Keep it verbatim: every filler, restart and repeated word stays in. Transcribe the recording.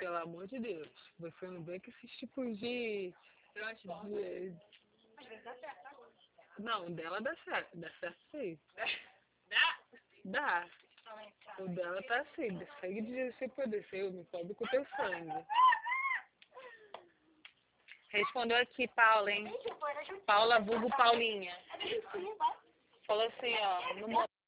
pelo amor de Deus. Você não vê que esses tipos de... de... Não, o dela dá certo. Dá certo sim. Dá? Dá. O dela tá assim. Segue de você poder ser. Eu me pobre com o teu sangue. Respondeu aqui, Paula, hein? Paula vulgo Paulinha. Falou assim, ó. No